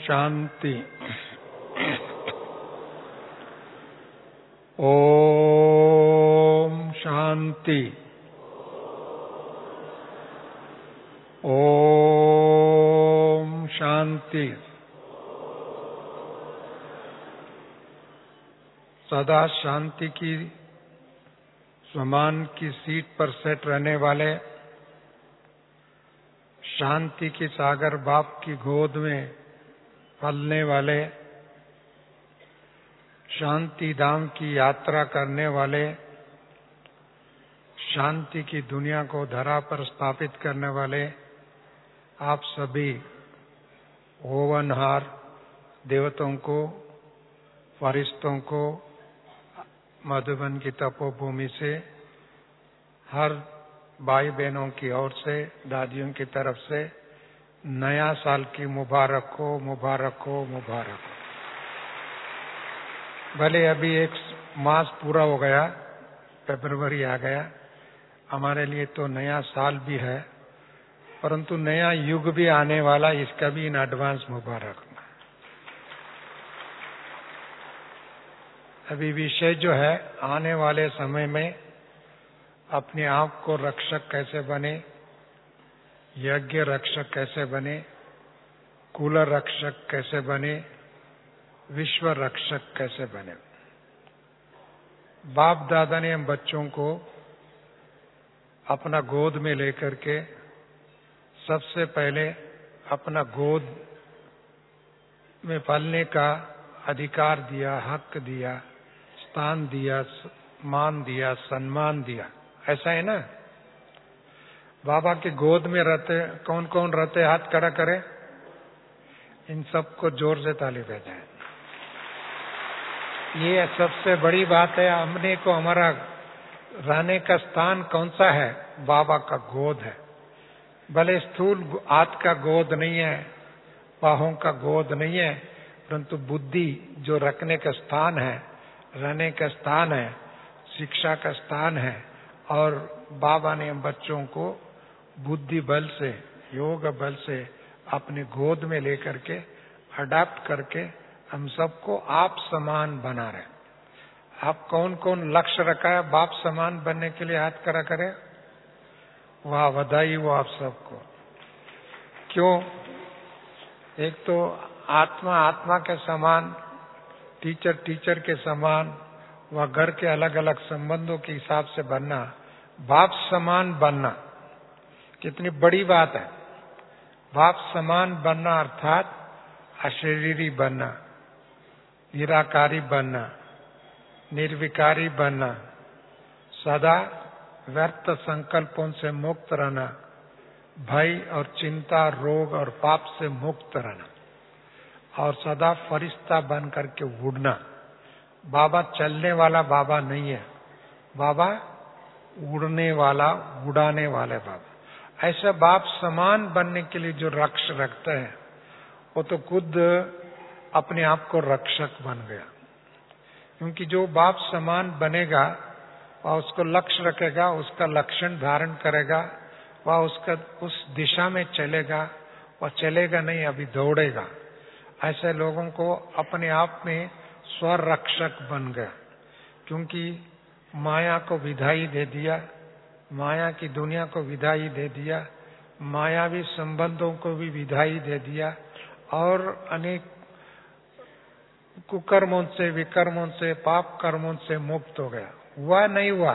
शांति। ओम शांति। ओम शांति। सदा शांति की स्वमान की सीट पर सेट रहने वाले, शांति की सागर बाप की गोद में पलने वाले, शांति धाम की यात्रा करने वाले, शांति की दुनिया को धरा पर स्थापित करने वाले आप सभी होवनहार देवताओं को, फरिश्तों को, मधुबन की तपोभूमि से, हर भाई बहनों की ओर से, दादियों की तरफ से नया साल की मुबारक हो, मुबारक हो, मुबारक हो। भले अभी एक मास पूरा हो गया, फरवरी आ गया, हमारे लिए तो नया साल भी है, परंतु नया युग भी आने वाला, इसका भी इन एडवांस मुबारक। अभी विषय जो है, आने वाले समय में अपने आप को रक्षक कैसे बने, यज्ञ रक्षक कैसे बने, कुल रक्षक कैसे बने, विश्व रक्षक कैसे बने। बाप दादा ने हम बच्चों को अपना गोद में लेकर के सबसे पहले अपना गोद में पलने का अधिकार दिया, हक दिया, स्थान दिया, मान दिया, सम्मान दिया। ऐसा है ना? बाबा के गोद में रहते कौन कौन रहते? हाथ खड़ा करे। इन सबको जोर से ताली बजाएं। ये सबसे बड़ी बात है। हमने को हमारा रहने का स्थान कौन सा है? बाबा का गोद है। भले स्थूल हाथ का गोद नहीं है, बाहों का गोद नहीं है, परंतु बुद्धि जो रखने का स्थान है, रहने का स्थान है, शिक्षा का स्थान है। और बाबा ने बच्चों को बुद्धि बल से, योग बल से अपने गोद में लेकर के अडॉप्ट करके हम सबको आप समान बना रहे। आप कौन कौन लक्ष्य रखा है बाप समान बनने के लिए? हाथ खड़ा करें। वाह, बधाई हो आप सबको। क्यों? एक तो आत्मा आत्मा के समान, टीचर टीचर के समान, वह घर के अलग अलग संबंधों के हिसाब से बनना, बाप समान बनना कितनी बड़ी बात है। बाप समान बनना अर्थात अशरीरी बनना, निराकारी बनना, निर्विकारी बनना, सदा व्यर्थ संकल्पों से मुक्त रहना, भय और चिंता, रोग और पाप से मुक्त रहना, और सदा फरिश्ता बन करके उड़ना। बाबा चलने वाला बाबा नहीं है, बाबा उड़ने वाला, उड़ाने वाले बाबा। ऐसा बाप समान बनने के लिए जो लक्ष्य रखते हैं, वो तो खुद अपने आप को रक्षक बन गया। क्योंकि जो बाप समान बनेगा, वह उसको लक्ष्य रखेगा, उसका लक्षण धारण करेगा, वह उसका उस दिशा में चलेगा। वह चलेगा नहीं, अभी दौड़ेगा। ऐसे लोगों को अपने आप में स्वरक्षक बन गया। क्योंकि माया को विदाई दे दिया, माया की दुनिया को विदाई दे दिया, मायावी संबंधों को भी विदाई दे दिया, और अनेक कुकर्मों से, विकर्मों से, पाप कर्मों से मुक्त हो गया। हुआ नहीं हुआ?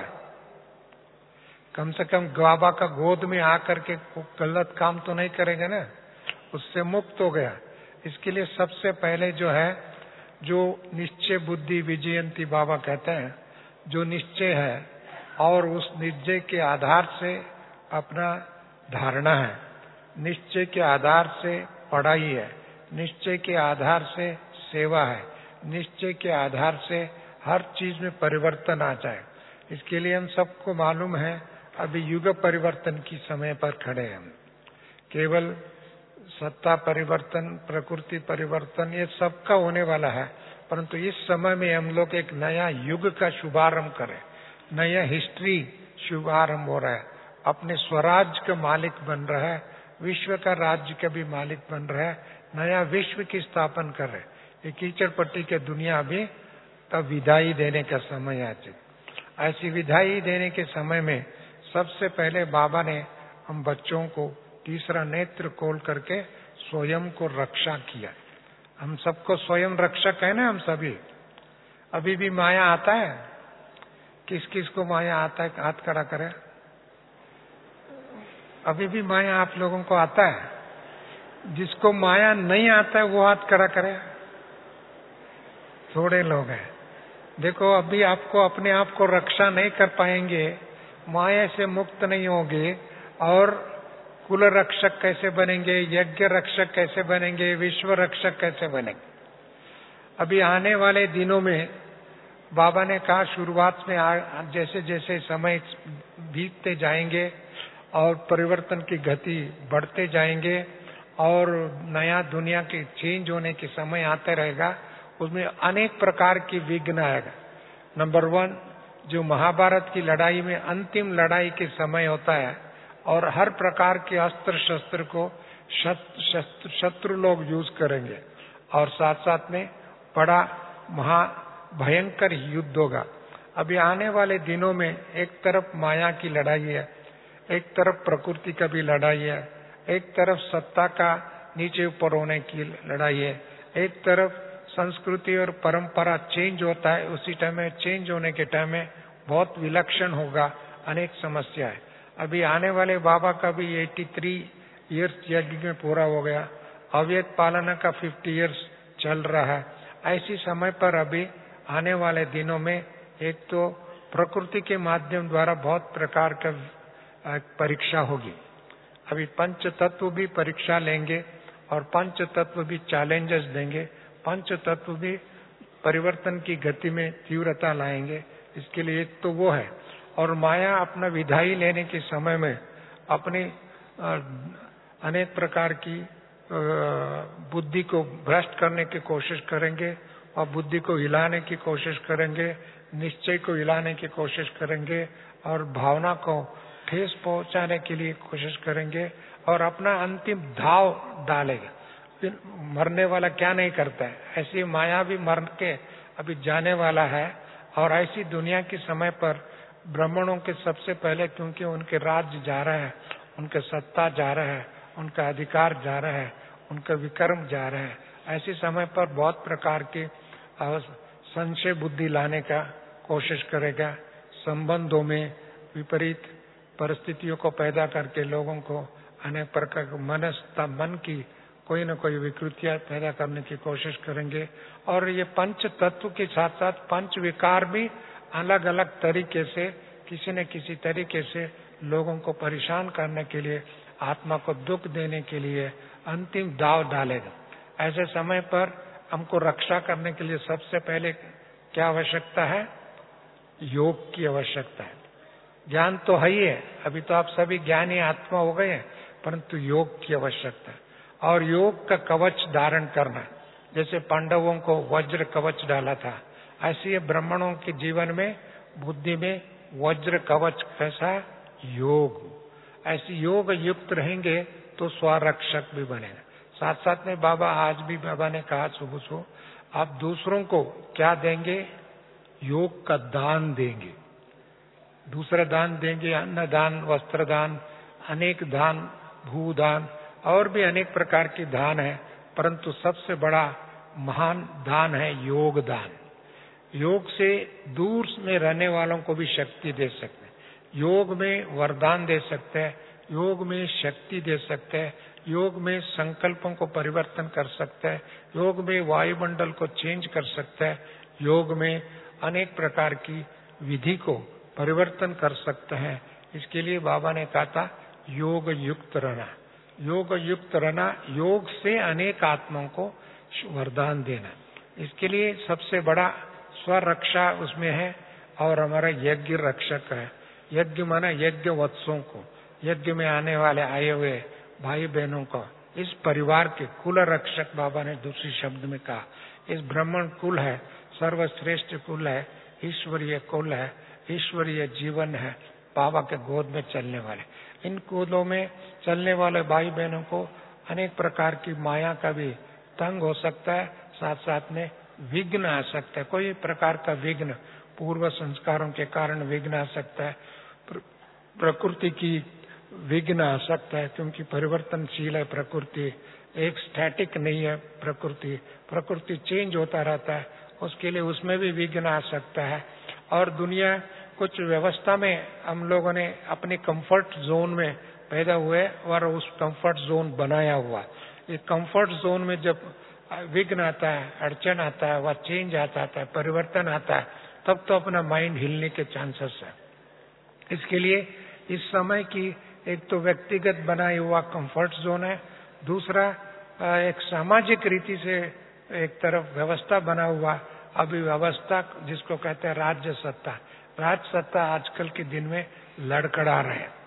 कम से कम बाबा का गोद में आकर के गलत काम तो नहीं करेंगे ना, उससे मुक्त हो गया। इसके लिए सबसे पहले जो है, जो निश्चय बुद्धि विजयंती बाबा कहते हैं, जो निश्चय है और उस निश्चय के आधार से अपना धारणा है, निश्चय के आधार से पढ़ाई है, निश्चय के आधार से सेवा है, निश्चय के आधार से हर चीज में परिवर्तन आ जाए। इसके लिए हम सबको मालूम है, अभी युग परिवर्तन की समय पर खड़े हैं। केवल सत्ता परिवर्तन, प्रकृति परिवर्तन, ये सबका होने वाला है, परंतु इस समय में हम लोग एक नया युग का शुभारंभ करें, नया हिस्ट्री शुभारंभ हो रहा है। अपने स्वराज का मालिक बन रहा है, विश्व का राज्य का भी मालिक बन रहा है, नया विश्व की स्थापना कर रहे। ये कीचड़ पट्टी के दुनिया अभी तब विदाई देने का समय आ चुका। ऐसी विदाई देने के समय में सबसे पहले बाबा ने हम बच्चों को तीसरा नेत्र खोल करके स्वयं को रक्षा किया। हम सबको स्वयं रक्षक है ना, हम सभी। अभी भी माया आता है? किस किस को माया आता है? हाथ खड़ा करे। अभी भी माया आप लोगों को आता है? जिसको माया नहीं आता है वो हाथ खड़ा करे। थोड़े लोग हैं। देखो, अभी आपको अपने आप को रक्षा नहीं कर पाएंगे, माया से मुक्त नहीं होगे, और कुल रक्षक कैसे बनेंगे, यज्ञ रक्षक कैसे बनेंगे, विश्व रक्षक कैसे बनेंगे? अभी आने वाले दिनों में बाबा ने कहा, शुरुआत में जैसे जैसे समय बीतते जाएंगे और परिवर्तन की गति बढ़ते जाएंगे और नया दुनिया के चेंज होने के समय आते रहेगा, उसमें अनेक प्रकार की विघ्न आएगा। नंबर 1, जो महाभारत की लड़ाई में अंतिम लड़ाई के समय होता है और हर प्रकार के अस्त्र शस्त्र को शत्रु लोग यूज करेंगे और साथ साथ में बड़ा भयंकर युद्ध होगा। अभी आने वाले दिनों में एक तरफ माया की लड़ाई है, एक तरफ प्रकृति का भी लड़ाई है, एक तरफ सत्ता का नीचे ऊपर होने की लड़ाई है, एक तरफ संस्कृति और परंपरा चेंज होता है, उसी टाइम में चेंज होने के टाइम में बहुत विलक्षण होगा, अनेक समस्या है। अभी आने वाले बाबा का भी 83 इयर्स यज्ञ में पूरा हो गया, अवैध पालना का 50 इयर्स चल रहा है। ऐसी समय पर अभी आने वाले दिनों में एक तो प्रकृति के माध्यम द्वारा बहुत प्रकार का परीक्षा होगी। अभी पंच तत्व भी परीक्षा लेंगे और पंच तत्व भी चैलेंजेस देंगे, पंच तत्व भी परिवर्तन की गति में तीव्रता लाएंगे। इसके लिए एक तो वो है, और माया अपना विदाई लेने के समय में अपनी अनेक प्रकार की बुद्धि को भ्रष्ट करने की कोशिश करेंगे और बुद्धि को हिलाने की कोशिश करेंगे, निश्चय को हिलाने की कोशिश करेंगे और भावना को ठेस पहुंचाने के लिए कोशिश करेंगे और अपना अंतिम धाव डालेगा। फिर मरने वाला क्या नहीं करता है, ऐसी माया भी मर के अभी जाने वाला है। और ऐसी दुनिया के समय पर ब्राह्मणों के सबसे पहले, क्योंकि उनके राज्य जा रहा है, उनके सत्ता जा रहा है, उनका अधिकार जा रहा है, उनका विक्रम जा रहा है, ऐसे समय पर बहुत प्रकार के संशय बुद्धि लाने का कोशिश करेगा, संबंधों में विपरीत परिस्थितियों को पैदा करके लोगों को अनेक प्रकार के मन की कोई न कोई विकृतियां पैदा करने की कोशिश करेंगे। और ये पंच तत्व के साथ साथ पंच विकार भी अलग अलग तरीके से किसी न किसी तरीके से लोगों को परेशान करने के लिए, आत्मा को दुख देने के लिए अंतिम दाव डालेगा। ऐसे समय पर हमको रक्षा करने के लिए सबसे पहले क्या आवश्यकता है? योग की आवश्यकता है। ज्ञान तो है ही है, अभी तो आप सभी ज्ञानी आत्मा हो गए हैं, परंतु योग की आवश्यकता है। और योग का कवच धारण करना, जैसे पांडवों को वज्र कवच डाला था, ऐसे ये ब्राह्मणों के जीवन में बुद्धि में वज्र कवच कैसा? योग। ऐसे योग युक्त रहेंगे तो स्वरक्षक भी बनेगा। साथ साथ में बाबा आज भी बाबा ने कहा सुबह सुबह, आप दूसरों को क्या देंगे? योग का दान देंगे। दूसरा दान देंगे, अन्न दान, वस्त्र दान, अनेक दान, भूदान और भी अनेक प्रकार की दान है, परंतु सबसे बड़ा महान दान है योग दान। योग से दूर में रहने वालों को भी शक्ति दे सकते हैं, योग में वरदान दे सकते हैं, योग में शक्ति दे सकते हैं, योग में संकल्पों को परिवर्तन कर सकते हैं, योग में वायुमंडल को चेंज कर सकते हैं, योग में अनेक प्रकार की विधि को परिवर्तन कर सकते हैं। इसके लिए बाबा ने कहा था योग युक्त रहना, योग युक्त रहना, योग से अनेक आत्माओं को वरदान देना। इसके लिए सबसे बड़ा स्वरक्षा उसमें है और हमारा यज्ञ रक्षक है। यज्ञ माना यज्ञ वत्सों को, यज्ञ में आने वाले आए हुए भाई बहनों को, इस परिवार के कुल रक्षक बाबा ने दूसरी शब्द में कहा। इस ब्राह्मण कुल है, सर्वश्रेष्ठ कुल है, ईश्वरीय कुल है, ईश्वरीय जीवन है, बाबा के गोद में चलने वाले। इन कूदों में चलने वाले भाई बहनों को अनेक प्रकार की माया का भी तंग हो सकता है, साथ साथ में विघ्न आ सकता है। कोई प्रकार का विघ्न, पूर्व संस्कारों के कारण विघ्न आ सकता है, प्रकृति की विघ्न आ सकता है, क्योंकि परिवर्तनशील है प्रकृति, एक स्टैटिक नहीं है प्रकृति। प्रकृति चेंज होता रहता है, उसके लिए उसमें भी विघ्न आ सकता है। और दुनिया कुछ व्यवस्था में हम लोगों ने अपने कंफर्ट जोन में पैदा हुए और उस कंफर्ट जोन बनाया हुआ। ये कंफर्ट जोन में जब विघ्न आता है, अड़चन आता है, वह चेंज आता है, परिवर्तन आता है, तब तो अपना माइंड हिलने के चांसेस है। इसके लिए इस समय की एक तो व्यक्तिगत बनाया हुआ कंफर्ट जोन है, दूसरा एक सामाजिक रीति से एक तरफ व्यवस्था बना हुआ अभिव्यवस्था, जिसको कहते हैं राज्य सत्ता। राज्य सत्ता आजकल के दिन में लड़खड़ा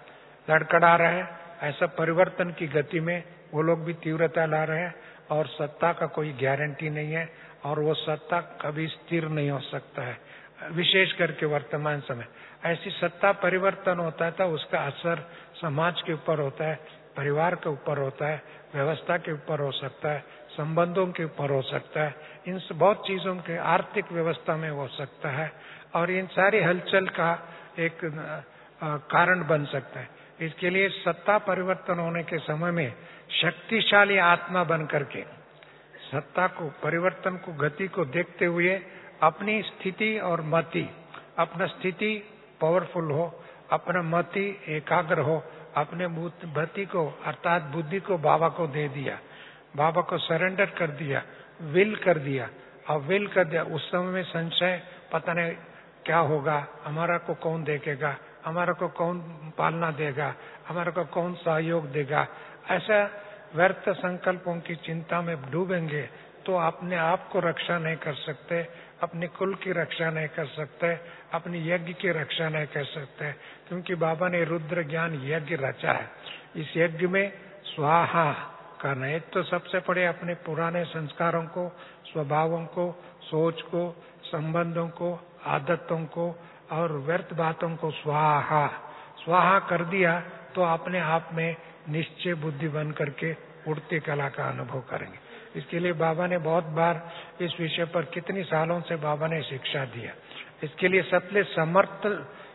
रहे हैं। ऐसा परिवर्तन की गति में वो लोग भी तीव्रता ला रहे हैं, और सत्ता का कोई गारंटी नहीं है, और वो सत्ता कभी स्थिर नहीं हो सकता है, विशेष करके वर्तमान समय। ऐसी सत्ता परिवर्तन होता है तो उसका असर समाज के ऊपर होता है, परिवार के ऊपर होता है, व्यवस्था के ऊपर हो सकता है, संबंधों के ऊपर हो सकता है, इन बहुत चीजों के, आर्थिक व्यवस्था में हो सकता है, और इन सारी हलचल का एक कारण बन सकता है। इसके लिए सत्ता परिवर्तन होने के समय में शक्तिशाली आत्मा बन करके सत्ता को, परिवर्तन को, गति को देखते हुए अपनी स्थिति और मति, अपना स्थिति पावरफुल हो, अपना मति एकाग्र हो, अपने मति को अर्थात बुद्धि को बाबा को दे दिया, बाबा को सरेंडर कर दिया, विल कर दिया। और विल कर दिया, उस समय में संशय पता नहीं क्या होगा, हमारा को कौन देखेगा, हमारा को कौन पालना देगा, हमारा को कौन सहयोग देगा, ऐसा व्यर्थ संकल्पों की चिंता में डूबेंगे तो अपने आप को रक्षा नहीं कर सकते, अपने कुल की रक्षा नहीं कर सकते, अपनी यज्ञ की रक्षा नहीं कर सकते, क्योंकि बाबा ने रुद्र ज्ञान यज्ञ रचा है। इस यज्ञ में स्वाहा करना, एक तो सबसे पहले अपने पुराने संस्कारों को, स्वभावों को, सोच को, संबंधों को, आदतों को और व्यर्थ बातों को स्वाहा कर दिया तो अपने आप में निश्चय बुद्धि बन करके उड़ती कला का अनुभव करेंगे। इसके लिए बाबा ने बहुत बार इस विषय पर कितनी सालों से बाबा ने शिक्षा दिया। इसके लिए सबसे समर्थ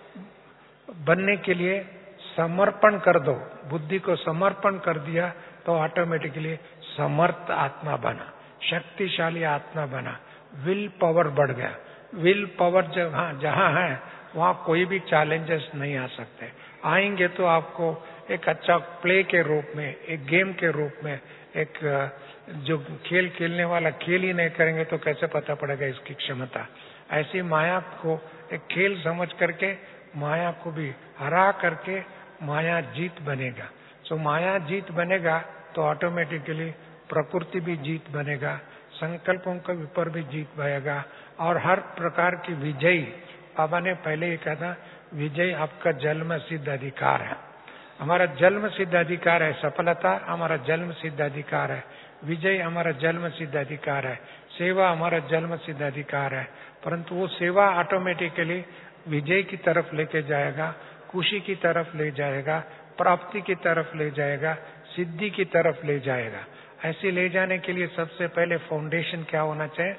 बनने के लिए समर्पण कर दो, बुद्धि को समर्पण कर दिया तो ऑटोमेटिकली समर्थ आत्मा बना, शक्तिशाली आत्मा बना, विल पावर बढ़ गया। विल पावर जहाँ है वहाँ कोई भी चैलेंजेस नहीं आ सकते, आएंगे तो आपको एक अच्छा प्ले के रूप में, एक गेम के रूप में, एक जो खेल खेलने वाला खेल ही नहीं करेंगे तो कैसे पता पड़ेगा इसकी क्षमता। ऐसी माया को एक खेल समझ करके माया को भी हरा करके माया जीत बनेगा। सो माया जीत बनेगा तो ऑटोमेटिकली प्रकृति भी जीत बनेगा, संकल्पों के ऊपर भी जीत बनेगा, और हर प्रकार की विजय, बाबा ने पहले ही कहा था, विजय आपका जन्म सिद्ध अधिकार है। हमारा जन्म सिद्ध अधिकार है, सफलता हमारा जन्म सिद्ध अधिकार है, विजय हमारा जन्म सिद्ध अधिकार है, सेवा हमारा जन्म सिद्ध अधिकार है। परंतु वो सेवा ऑटोमेटिकली विजय की तरफ लेके जाएगा, खुशी की तरफ ले जाएगा, प्राप्ति की तरफ ले जाएगा, सिद्धि की तरफ ले जाएगा। ऐसे ले जाने के लिए सबसे पहले फाउंडेशन क्या होना चाहिए?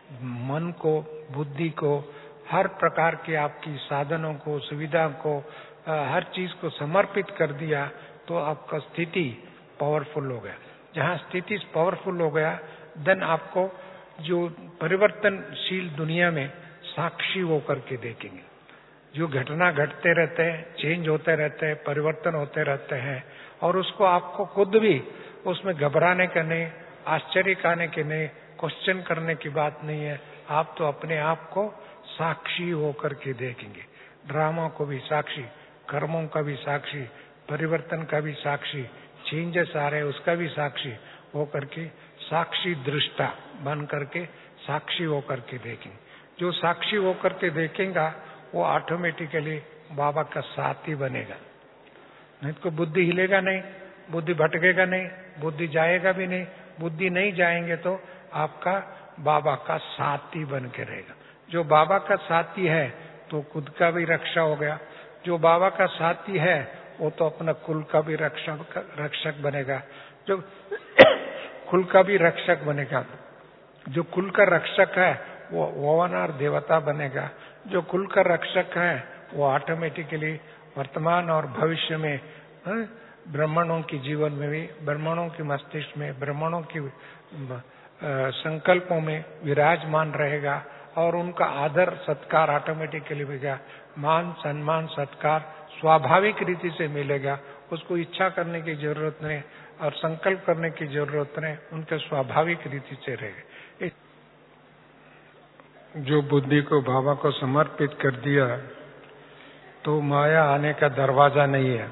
मन को, बुद्धि को, हर प्रकार के आपकी साधनों को, सुविधा को, हर चीज को समर्पित कर दिया तो आपका स्थिति पावरफुल हो गया। जहाँ स्थिति पावरफुल हो गया, देन आपको जो परिवर्तनशील दुनिया में साक्षी वो करके देखेंगे। जो घटना घटते रहते हैं, चेंज होते रहते हैं, परिवर्तन होते रहते हैं, और उसको आपको खुद भी उसमें घबराने का नहीं, आश्चर्य खाने के नहीं, क्वेश्चन करने की बात नहीं है। आप तो अपने आप को साक्षी होकर के देखेंगे, ड्रामा को भी साक्षी, कर्मों का भी साक्षी, परिवर्तन का भी साक्षी, चेंजेस आ रहे उसका भी साक्षी होकर के, साक्षी दृष्टा बन करके साक्षी होकर के देखेंगे। जो साक्षी होकर के देखेगा वो ऑटोमेटिकली बाबा का साथी बनेगा। नहीं तो बुद्धि हिलेगा नहीं, बुद्धि भटकेगा नहीं, बुद्धि जाएगा भी नहीं। बुद्धि नहीं जाएंगे तो आपका बाबा का साथी बन के रहेगा। जो बाबा का साथी है तो खुद का भी रक्षा हो गया, जो बाबा का साथी है वो तो अपना कुल का भी रक्षक बनेगा, जो कुल का भी रक्षक बनेगा। जो कुल का रक्षक है वो ववनार देवता बनेगा। जो कुल का रक्षक है वो ऑटोमेटिकली वर्तमान और भविष्य में ब्राह्मणों की जीवन में भी, ब्राह्मणों की मस्तिष्क में, ब्राह्मणों की संकल्पों में विराजमान रहेगा और उनका आदर सत्कार ऑटोमेटिकली मिलेगा। मान सम्मान सत्कार स्वाभाविक रीति से मिलेगा। उसको इच्छा करने की जरूरत नहीं और संकल्प करने की जरूरत नहीं, उनके स्वाभाविक रीति से रहेगा। जो बुद्धि को बाबा को समर्पित कर दिया तो माया आने का दरवाजा नहीं है,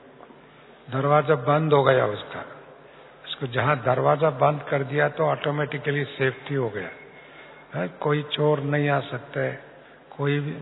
दरवाजा बंद हो गया उसका। उसको जहां दरवाजा बंद कर दिया तो ऑटोमेटिकली सेफ्टी हो गया है। कोई चोर नहीं आ सकता है, कोई भी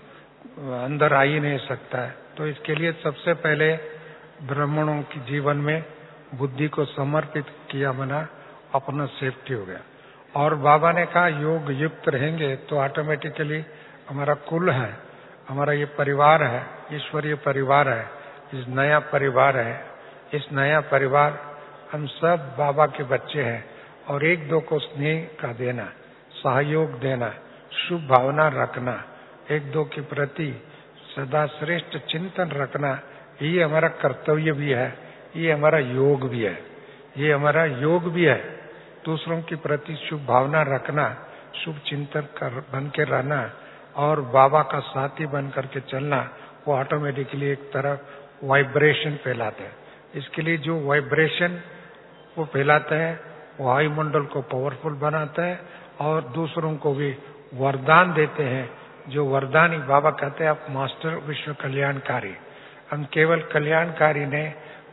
अंदर आ ही नहीं सकता है। तो इसके लिए सबसे पहले ब्राह्मणों के जीवन में बुद्धि को समर्पित किया, मना अपना सेफ्टी हो गया। और बाबा ने कहा योग युक्त रहेंगे तो ऑटोमेटिकली हमारा कुल है, हमारा ये परिवार है, ईश्वरीय परिवार है, इस नया परिवार है। इस नया परिवार हम सब बाबा के बच्चे हैं और एक दो को स्नेह का देना, सहयोग देना, शुभ भावना रखना, एक दो के प्रति सदा श्रेष्ठ चिंतन रखना, ये हमारा कर्तव्य भी है, ये हमारा योग भी है, ये हमारा योग भी है। दूसरों के प्रति शुभ भावना रखना, शुभ चिंतन कर बन के रहना और बाबा का साथी बन करके चलना, वो ऑटोमेटिकली एक तरफ वाइब्रेशन फैलाते हैं। इसके लिए जो वाइब्रेशन वो फैलाते हैं वो वायुमंडल को पावरफुल बनाता है और दूसरों को भी वरदान देते हैं। जो वरदान ही बाबा कहते हैं आप मास्टर विश्व कल्याणकारी। हम केवल कल्याणकारी नहीं,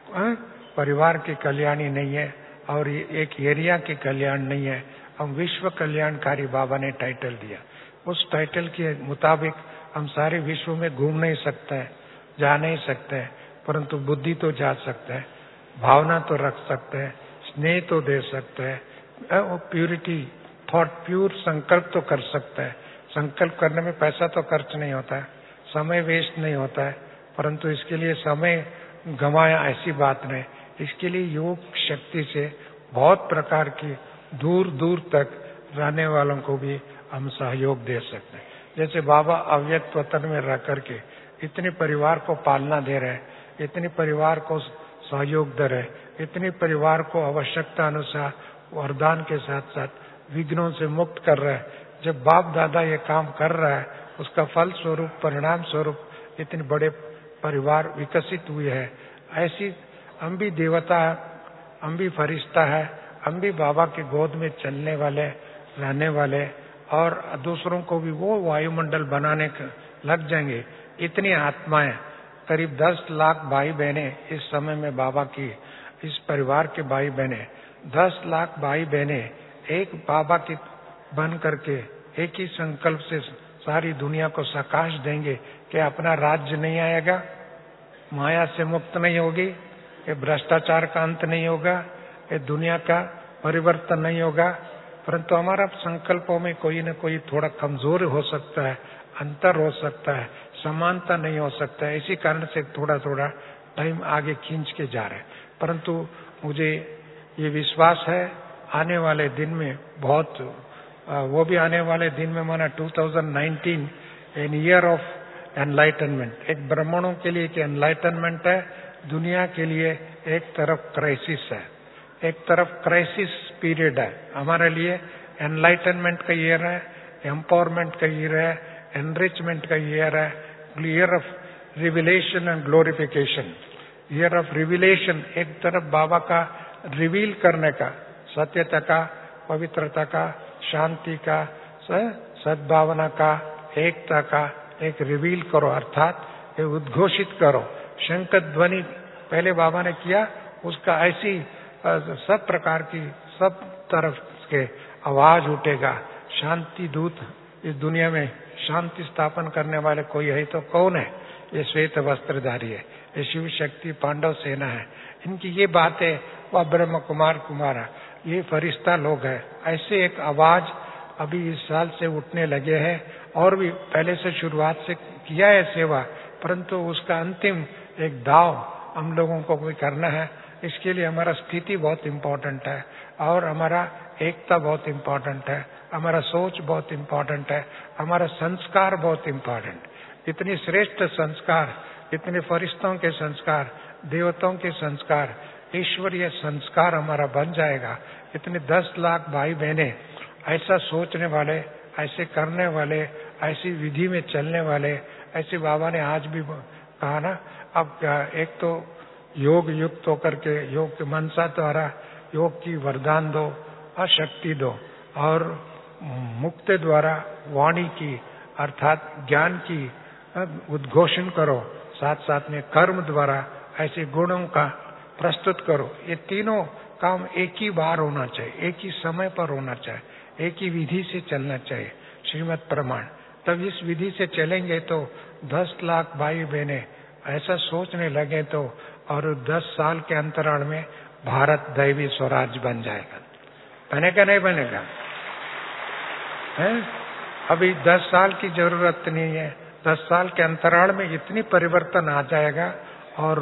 परिवार के कल्याणी नहीं है और एक एरिया के कल्याण नहीं है, हम विश्व कल्याणकारी बाबा ने टाइटल दिया। उस टाइटल के मुताबिक हम सारे विश्व में घूम नहीं सकते हैं, जा नहीं सकते हैं, परंतु बुद्धि तो जा सकते हैं, भावना तो रख सकते हैं, स्नेह तो दे सकते हैं, वो प्यूरिटी थॉट प्योर संकल्प तो कर सकते हैं। संकल्प करने में पैसा तो खर्च नहीं होता है, समय वेस्ट नहीं होता है, परंतु इसके लिए समय गंवाया ऐसी बात नहीं। इसके लिए योग शक्ति से बहुत प्रकार की दूर दूर तक रहने वालों को भी हम सहयोग दे सकते हैं। जैसे बाबा अव्यक्त वतन में रह करके इतने परिवार को पालना दे रहे, इतने परिवार को सहयोग दे रहे, इतने परिवार को आवश्यकता अनुसार वरदान के साथ साथ विघ्नों से मुक्त कर रहे हैं। जब बाप दादा ये काम कर रहा है उसका फल स्वरूप, परिणाम स्वरूप इतने बड़े परिवार विकसित हुए हैं। ऐसी हम भी देवता है, हम भी फरिश्ता है, हम भी बाबा के गोद में चलने वाले, रहने वाले और दूसरों को भी वो वायुमंडल बनाने लग जाएंगे। इतनी आत्माएं, करीब 10 लाख भाई बहने इस समय में बाबा की, इस परिवार के भाई बहने 10 लाख भाई बहने एक बाबा की बन करके एक ही संकल्प से सारी दुनिया को प्रकाश देंगे कि अपना राज्य नहीं आएगा, माया से मुक्त नहीं होगी, ये भ्रष्टाचार का अंत नहीं होगा, ये दुनिया का परिवर्तन नहीं होगा, परंतु हमारा संकल्पों में कोई न कोई थोड़ा कमजोर हो सकता है, अंतर हो सकता है, समानता नहीं हो सकता है। इसी कारण से थोड़ा थोड़ा टाइम आगे खींच के जा रहे हैं। परंतु मुझे ये विश्वास है आने वाले दिन में बहुत, वो भी आने वाले दिन में माना 2019 एन ईयर ऑफ एनलाइटनमेंट, एक ब्राह्मणों के लिए एक एनलाइटनमेंट है, दुनिया के लिए एक तरफ क्राइसिस है, एक तरफ क्राइसिस पीरियड है। हमारे लिए एनलाइटनमेंट का ईयर है, एम्पावरमेंट का ईयर है, एनरिचमेंट का ईयर है, year of revelation and glorification, year of revelation. एक तरफ बाबा का रिवील करने का, सत्यता का, पवित्रता का, शांति का, सद्भावना का, एकता का एक रिवील करो, अर्थात ये उद्घोषित करो। शंख ध्वनि पहले बाबा ने किया, उसका ऐसी सब प्रकार की सब तरफ के आवाज उठेगा। शांति दूत, इस दुनिया में शांति स्थापन करने वाले कोई है तो कौन है? ये श्वेत वस्त्रधारी है, ये शिव शक्ति पांडव सेना है। इनकी ये बातें, वह ब्रह्म कुमार कुमारा, ये फरिश्ता लोग हैं। ऐसे एक आवाज अभी इस साल से उठने लगे हैं और भी पहले से शुरुआत से किया है सेवा, परंतु उसका अंतिम एक दाव हम लोगों को भी करना है। इसके लिए हमारा स्थिति बहुत इम्पोर्टेंट है और हमारा एकता बहुत इम्पोर्टेंट है, हमारा सोच बहुत इम्पोर्टेंट है, हमारा संस्कार बहुत इम्पोर्टेंट। इतनी श्रेष्ठ संस्कार, इतने फरिश्तों के संस्कार, देवताओं के संस्कार, ईश्वरीय संस्कार हमारा बन जाएगा। इतने 10 लाख भाई बहने ऐसा सोचने वाले, ऐसे करने वाले, ऐसी विधि में चलने वाले, ऐसे बाबा ने आज भी कहा ना, अब एक तो योग युक्त होकर के योग के मनसा द्वारा योग की वरदान दो और शक्ति दो, और मुक्ति द्वारा वाणी की अर्थात ज्ञान की उद्घोषण करो, साथ साथ में कर्म द्वारा ऐसे गुणों का प्रस्तुत करो। ये तीनों काम एक ही बार होना चाहिए, एक ही समय पर होना चाहिए, एक ही विधि से चलना चाहिए, श्रीमद् प्रमाण। तब इस विधि से चलेंगे तो 10 लाख भाई बहने ऐसा सोचने लगे तो, और 10 साल के अंतराल में भारत दैवी स्वराज बन जाएगा। बनेगा नहीं बनेगा? है? अभी 10 साल की जरूरत नहीं है, 10 साल के अंतराल में इतनी परिवर्तन आ जाएगा और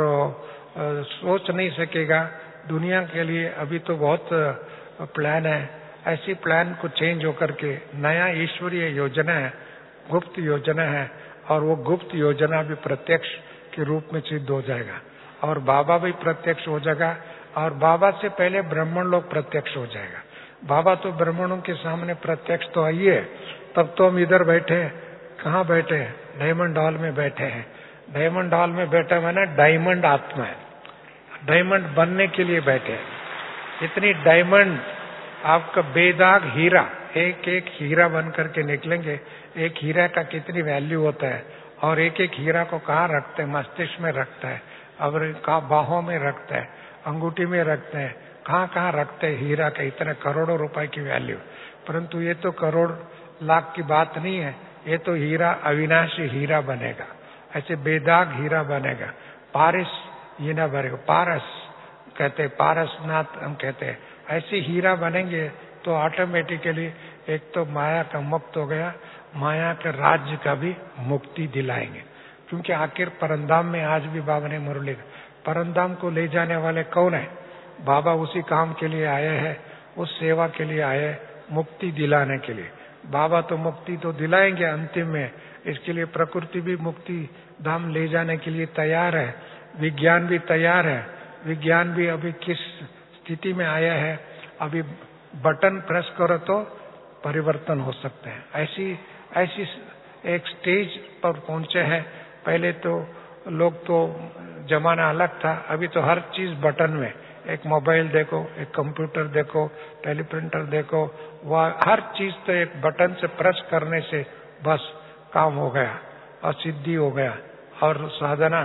सोच नहीं सकेगा दुनिया के लिए। अभी तो बहुत प्लान है, ऐसी प्लान को चेंज होकर के नया ईश्वरीय योजना है, गुप्त योजना है, और वो गुप्त योजना भी प्रत्यक्ष के रूप में सिद्ध हो जाएगा, और बाबा भी प्रत्यक्ष हो जाएगा, और बाबा से पहले ब्राह्मण लोग प्रत्यक्ष हो जाएगा। बाबा तो ब्राह्मणों के सामने प्रत्यक्ष तो आइए, तब तो हम इधर बैठे, कहाँ बैठे? डायमंड हॉल में बैठे हैं। डायमंड हॉल में बैठा मैंने डायमंड आत्मा है, डायमंड बनने के लिए बैठे हैं। इतनी डायमंड आपका बेदाग हीरा, एक एक हीरा बन करके निकलेंगे। एक हीरा का कितनी वैल्यू होता है, और एक एक हीरा को कहाँ रखते हैं? मस्तिष्क में रखता है, और कहाँ बाहों में रखता है, अंगूठी में रखते हैं, कहाँ कहाँ रखते हैं हीरा का इतने करोड़ों रुपए की वैल्यू। परंतु ये तो करोड़ लाख की बात नहीं है, ये तो हीरा अविनाशी हीरा बनेगा, ऐसे बेदाग हीरा बनेगा। पारिस ये ना बनेगा, पारस कहते, पारसनाथ हम कहते हैं। ऐसे हीरा बनेंगे तो ऑटोमेटिकली एक तो माया का मुक्त हो गया, माया के राज्य का भी मुक्ति दिलाएंगे। क्योंकि आखिर परंधाम में आज भी बाबा ने मुरली, परंधाम को ले जाने वाले कौन है? बाबा उसी काम के लिए आए हैं, उस सेवा के लिए आए हैं, मुक्ति दिलाने के लिए। बाबा तो मुक्ति तो दिलाएंगे अंतिम में, इसके लिए प्रकृति भी मुक्ति धाम ले जाने के लिए तैयार है, विज्ञान भी तैयार है। विज्ञान भी अभी किस स्थिति में आया है, अभी बटन प्रेस करो तो परिवर्तन हो सकते हैं। ऐसी एक स्टेज पर पहुंचे हैं। पहले तो लोग तो जमाना अलग था, अभी तो हर चीज बटन में, एक मोबाइल देखो, एक कंप्यूटर देखो, टेलीप्रिंटर देखो, वह हर चीज तो एक बटन से प्रेस करने से बस काम हो गया और सिद्धि हो गया और साधना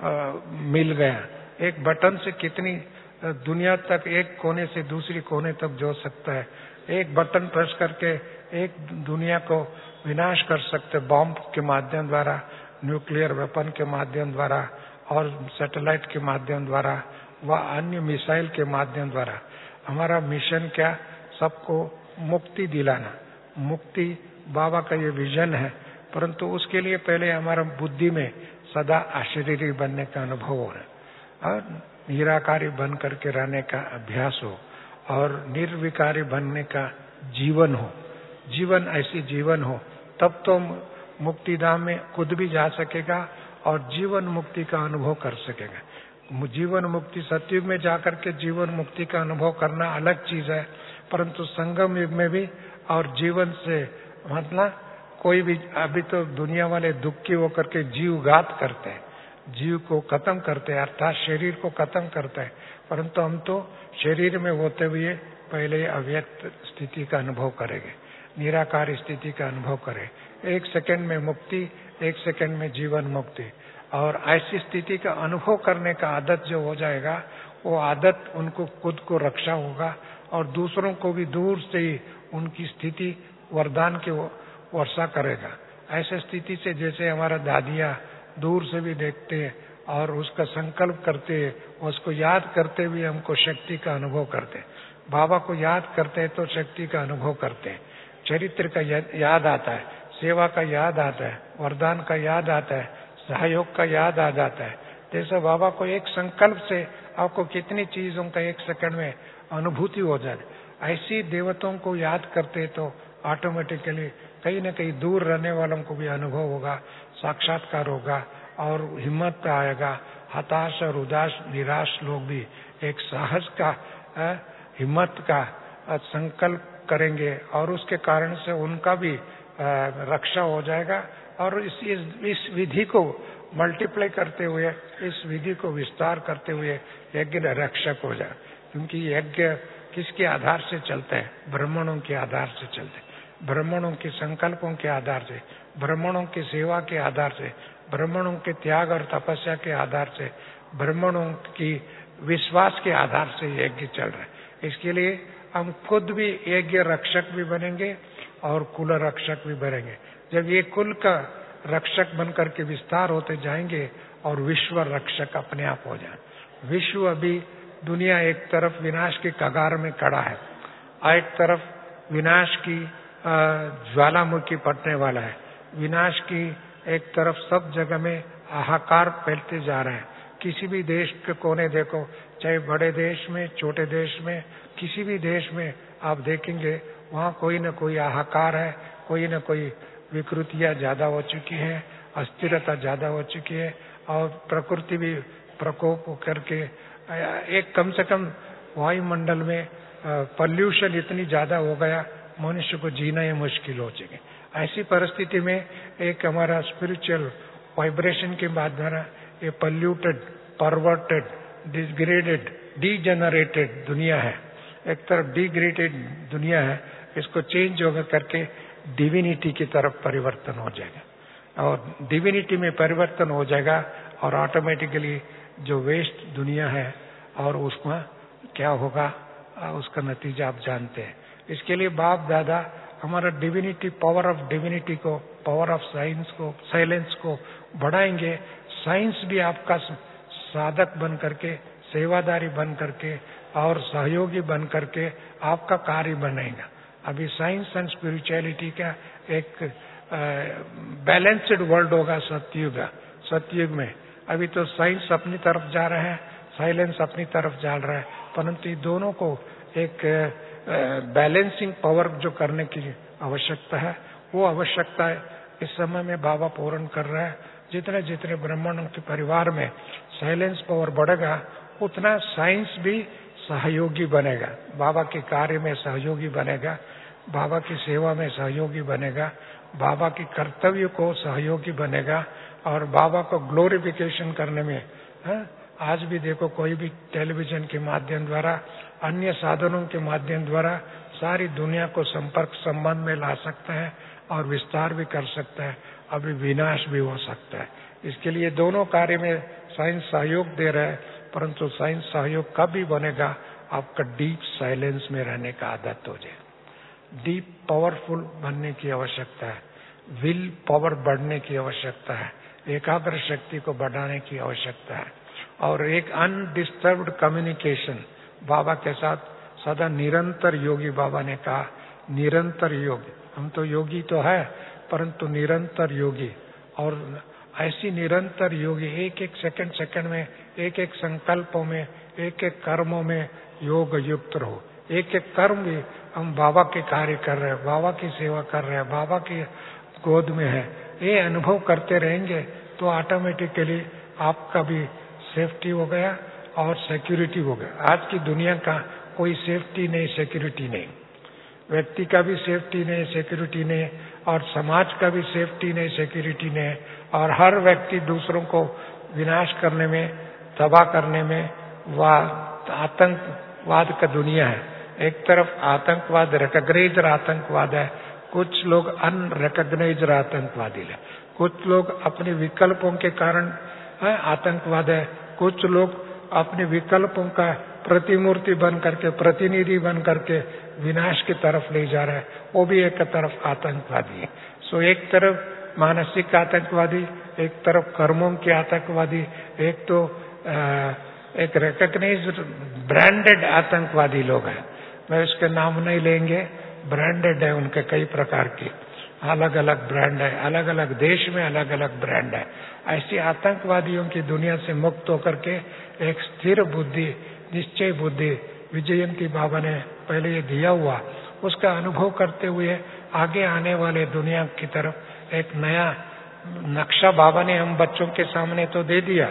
मिल गया। एक बटन से कितनी दुनिया तक, एक कोने से दूसरी कोने तक जोड़ सकता है। एक बटन प्रेस करके एक दुनिया को विनाश कर सकते, बॉम्ब के माध्यम द्वारा, न्यूक्लियर वेपन के माध्यम द्वारा, और सैटेलाइट के माध्यम द्वारा, व अन्य मिसाइल के माध्यम द्वारा। हमारा मिशन क्या? सबको मुक्ति दिलाना। मुक्ति बाबा का ये विजन है, परंतु उसके लिए पहले हमारा बुद्धि में सदा अशरीरी बनने का अनुभव हो रहा है, और निराकारी बन करके रहने का अभ्यास हो, और निर्विकारी बनने का जीवन हो। जीवन ऐसी जीवन हो, तब तो मुक्तिधाम में खुद भी जा सकेगा और जीवन मुक्ति का अनुभव कर सकेगा। जीवन मुक्ति सतयुग में जाकर के जीवन मुक्ति का अनुभव करना अलग चीज है, परंतु संगम युग में भी, और जीवन से मतलब कोई भी, अभी तो दुनिया वाले दुखी होकर के जीवघात करते हैं, जीव को खत्म करते हैं, अर्थात शरीर को खत्म करते हैं। परंतु हम तो शरीर में होते हुए पहले अव्यक्त स्थिति का अनुभव करेंगे, निराकार स्थिति का अनुभव करें। 1 सेकंड में मुक्ति, 1 सेकंड में जीवन मुक्ति। और ऐसी स्थिति का अनुभव करने का आदत जो हो जाएगा, वो आदत उनको खुद को रक्षा होगा, और दूसरों को भी दूर से ही उनकी स्थिति वरदान की वर्षा करेगा। ऐसे स्थिति से जैसे हमारा दादियाँ दूर से भी देखते हैं और उसका संकल्प करते हैं, उसको याद करते हुए हमको शक्ति का अनुभव करते हैं। बाबा को याद करते हैं तो शक्ति का अनुभव करते हैं। चरित्र का याद आता है, सेवा का याद आता है, वरदान का याद आता है, सहयोग का याद आ जाता है, जैसे बाबा को एक संकल्प से आपको कितनी चीजों का एक सेकंड में अनुभूति हो जाए, ऐसी देवताओं को याद करते तो ऑटोमेटिकली कहीं न कहीं दूर रहने वालों को भी अनुभव होगा, साक्षात्कार होगा और हिम्मत आएगा। हताश और उदास निराश लोग भी एक साहस का हिम्मत का संकल्प करेंगे और उसके कारण से उनका भी रक्षा हो जाएगा। और इस विधि को मल्टीप्लाई करते हुए, इस विधि को विस्तार करते हुए यज्ञ रक्षक हो जाए। क्योंकि यज्ञ किसके आधार से चलते हैं? ब्राह्मणों के आधार से चलते हैं, ब्राह्मणों के संकल्पों के आधार से, ब्राह्मणों की सेवा के आधार से, ब्राह्मणों के त्याग और तपस्या के आधार से, ब्राह्मणों की विश्वास के आधार से यज्ञ चल रहा है। इसके लिए हम खुद भी यज्ञ रक्षक भी बनेंगे और कुल रक्षक भी बनेंगे। जब ये कुल का रक्षक बनकर के विस्तार होते जाएंगे और विश्व रक्षक अपने आप हो जाए। विश्व अभी दुनिया एक तरफ विनाश की कगार में खड़ा है और एक तरफ विनाश की ज्वालामुखी पड़ने वाला है। विनाश की एक तरफ सब जगह में हाहाकार फैलते जा रहे हैं। किसी भी देश के कोने देखो, चाहे बड़े देश में, छोटे देश में, किसी भी देश में आप देखेंगे वहाँ कोई न कोई हाहाकार है, कोई न कोई विकृतियां ज्यादा हो चुकी है, अस्थिरता ज्यादा हो चुकी है और प्रकृति भी प्रकोप करके एक कम से कम वायुमंडल में पॉल्यूशन इतनी ज्यादा हो गया, मनुष्य को जीना ही मुश्किल हो चुके। ऐसी परिस्थिति में एक हमारा स्पिरिचुअल वाइब्रेशन के माध्यम ये पॉल्यूटेड, परवर्टेड, डिसग्रेडेड, डीजेनरेटेड दुनिया है, एक तरफ डिग्रेडेड दुनिया है, इसको चेंज होगा करके डिविनिटी की तरफ परिवर्तन हो जाएगा। और डिविनिटी में परिवर्तन हो जाएगा और ऑटोमेटिकली जो वेस्ट दुनिया है और उसमें क्या होगा उसका नतीजा आप जानते हैं। इसके लिए बाप दादा हमारा डिविनिटी, पावर ऑफ डिविनिटी को, पावर ऑफ साइंस को, साइलेंस को बढ़ाएंगे। साइंस भी आपका साधक बन करके, सेवादारी बन करके और सहयोगी बन करके आपका कार्य बनेगा। अभी साइंस एंड स्पिरिचुअलिटी का एक बैलेंस्ड वर्ल्ड होगा सतयुग में। अभी तो साइंस अपनी तरफ जा रहा है, साइलेंस अपनी तरफ जा रहा है, परंतु दोनों को एक बैलेंसिंग पावर जो करने की आवश्यकता है, वो आवश्यकता इस समय में बाबा पूर्ण कर रहा है। जितने जितने ब्राह्मणों के परिवार में साइलेंस पावर बढ़ेगा, उतना साइंस भी सहयोगी बनेगा, बाबा के कार्य में सहयोगी बनेगा, बाबा की सेवा में सहयोगी बनेगा, बाबा की कर्तव्य को सहयोगी बनेगा और बाबा को ग्लोरिफिकेशन करने में आज भी देखो कोई भी टेलीविजन के माध्यम द्वारा, अन्य साधनों के माध्यम द्वारा सारी दुनिया को संपर्क संबंध में ला सकता है और विस्तार भी कर सकता है, अभी विनाश भी हो सकता है। इसके लिए दोनों कार्य में साइंस सहयोग दे रहा है, परंतु साइंस सहयोग कब भी बनेगा? आपका डीप साइलेंस में रहने का आदत हो जाए, डीप पावरफुल बनने की आवश्यकता है, विल पावर बढ़ने की आवश्यकता है, एकाग्र शक्ति को बढ़ाने की आवश्यकता है और एक अनडिस्टर्ब्ड कम्युनिकेशन बाबा के साथ सदा निरंतर योगी। बाबा ने कहा निरंतर योगी, हम तो योगी तो है परंतु निरंतर योगी। और ऐसी निरंतर योगी एक एक सेकंड में, एक एक संकल्पों में, एक एक कर्मों में योग युक्त रहो। एक एक कर्म भी हम बाबा के कार्य कर रहे हैं, बाबा की सेवा कर रहे हैं, बाबा की गोद में है, ये अनुभव करते रहेंगे तो ऑटोमेटिकली आपका भी सेफ्टी हो गया और सिक्योरिटी हो गया। आज की दुनिया का कोई सेफ्टी नहीं, सिक्योरिटी नहीं, व्यक्ति का भी सेफ्टी नहीं, सिक्योरिटी नहीं, और समाज का भी सेफ्टी नहीं, सिक्योरिटी नहीं, और हर व्यक्ति दूसरों को विनाश करने में, तबाह करने में, आतंकवाद का दुनिया है। एक तरफ आतंकवाद रिकॉग्नाइज्ड आतंकवाद है, कुछ लोग अनरिकॉग्नाइज्ड आतंकवादी है, कुछ लोग अपने विकल्पों के कारण आतंकवाद है, कुछ लोग अपने विकल्पों का प्रतिमूर्ति बन करके, प्रतिनिधि बन करके विनाश की तरफ ले जा रहा है, वो भी एक तरफ आतंकवादी है। सो एक तरफ मानसिक आतंकवादी, एक तरफ कर्मों के आतंकवादी, एक तो एक रिकॉग्नाइज्ड ब्रांडेड आतंकवादी लोग हैं। मैं उसके नाम नहीं लेंगे, ब्रांडेड है उनके कई प्रकार के। अलग अलग ब्रांड है, अलग अलग देश में अलग अलग ब्रांड है। ऐसी आतंकवादियों की दुनिया से मुक्त होकर के एक स्थिर बुद्धि, निश्चय बुद्धि विजयंती बाबा ने पहले ये दिया हुआ, उसका अनुभव करते हुए आगे आने वाले दुनिया की तरफ एक नया नक्शा बाबा ने हम बच्चों के सामने तो दे दिया।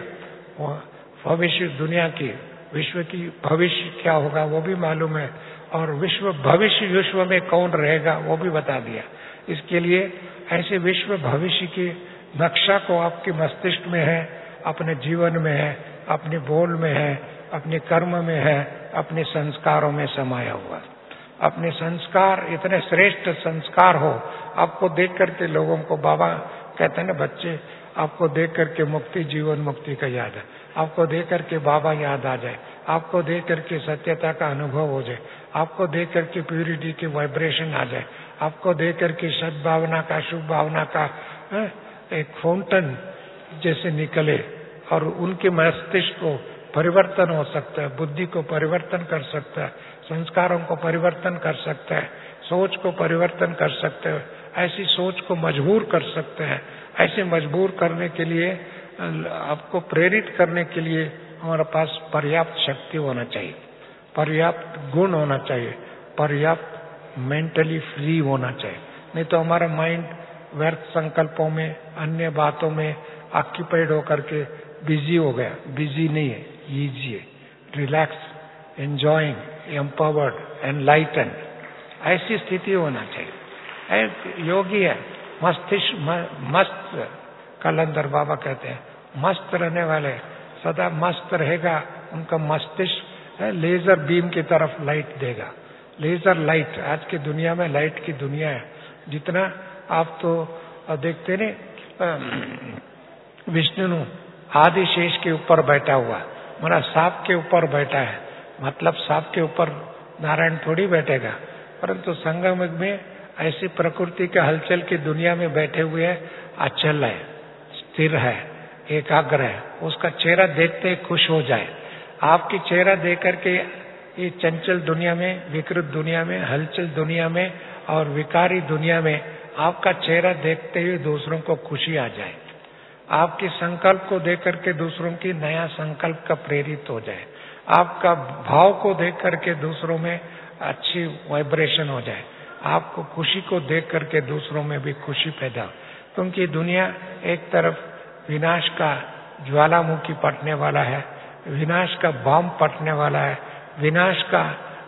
भविष्य दुनिया की, विश्व की भविष्य क्या होगा वो भी मालूम है, और विश्व में कौन रहेगा वो भी बता दिया। इसके लिए ऐसे विश्व भविष्य की नक्शा को आपके मस्तिष्क में है, अपने जीवन में है, अपने बोल में है, अपने कर्म में है, अपने संस्कारों में समाया हुआ। अपने संस्कार इतने श्रेष्ठ संस्कार हो, आपको देख करके लोगों को, बाबा कहते हैं ना बच्चे, आपको देख करके मुक्ति, जीवन मुक्ति का याद है, आपको देख करके बाबा याद आ जाए, आपको देख करके सत्यता का अनुभव हो जाए, आपको देख करके प्यूरिटी की वाइब्रेशन आ जाए, आपको देख करके सद्भावना का, शुभ भावना का एक फाउंटेन जैसे निकले, और उनके मस्तिष्क को परिवर्तन हो सकता है, बुद्धि को परिवर्तन कर सकता है, संस्कारों को परिवर्तन कर सकता है, सोच को परिवर्तन कर सकते हैं, ऐसी सोच को मजबूर कर सकते हैं। ऐसे मजबूर करने के लिए, आपको प्रेरित करने के लिए हमारे पास पर्याप्त शक्ति होना चाहिए, पर्याप्त गुण होना चाहिए, पर्याप्त मेंटली फ्री होना चाहिए। नहीं तो हमारा माइंड व्यर्थ संकल्पों में, अन्य बातों में ऑक्यूपाइड होकर के बिजी हो गया। बिजी नहीं है, ईजी है, रिलैक्स, एंजॉइंग, एम्पावर्ड, एनलाइटन, ऐसी स्थिति होना चाहिए। एक योगी है, मस्तिष्क मस्त, कलंदर बाबा कहते हैं मस्त रहने वाले सदा मस्त रहेगा, उनका मस्तिष्क लेजर बीम की तरफ लाइट देगा। लेजर लाइट, आज की दुनिया में लाइट की दुनिया है। जितना आप तो देखते नहीं, विष्णु आदिशेष के ऊपर बैठा हुआ, मेरा सांप के ऊपर बैठा है, मतलब सांप के ऊपर नारायण थोड़ी बैठेगा, परंतु संगम में ऐसी प्रकृति के हलचल की दुनिया में बैठे हुए अचल है, स्थिर है, एकाग्र है। उसका चेहरा देखते खुश हो जाए। आपकी चेहरा देख करके ये चंचल दुनिया में, विकृत दुनिया में, हलचल दुनिया में और विकारी दुनिया में आपका चेहरा देखते हुए दूसरों को खुशी आ जाए। आपके संकल्प को देख करके दूसरों की नया संकल्प का प्रेरित हो जाए। आपका भाव को देख करके दूसरों में अच्छी वाइब्रेशन हो जाए। आपको खुशी को देख करके दूसरों में भी खुशी पैदा हो। क्योंकि दुनिया एक तरफ विनाश का ज्वालामुखी पटने वाला है, विनाश का बम पटने वाला है, विनाश का